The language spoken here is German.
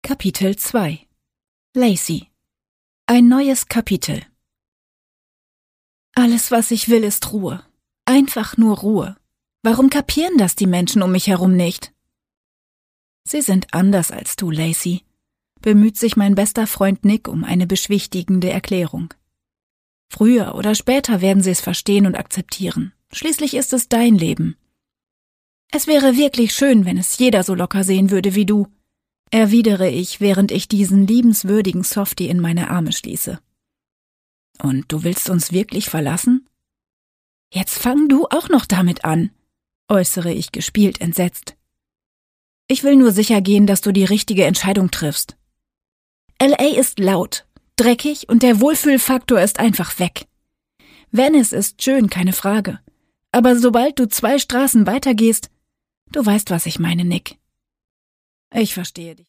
Kapitel 2 Lacey. Ein neues Kapitel. Alles, was ich will, ist Ruhe. Einfach nur Ruhe. Warum kapieren das die Menschen um mich herum nicht? Sie sind anders als du, Lacey, bemüht sich mein bester Freund Nick um eine beschwichtigende Erklärung. Früher oder später werden sie es verstehen und akzeptieren. Schließlich ist es dein Leben. Es wäre wirklich schön, wenn es jeder so locker sehen würde wie du, erwidere ich, während ich diesen liebenswürdigen Softie in meine Arme schließe. Und du willst uns wirklich verlassen? Jetzt fang du auch noch damit an, äußere ich gespielt entsetzt. Ich will nur sicher gehen, dass du die richtige Entscheidung triffst. LA ist laut, dreckig und der Wohlfühlfaktor ist einfach weg. Venice ist schön, keine Frage. Aber sobald du 2 Straßen weitergehst, du weißt, was ich meine, Nick. Ich verstehe dich.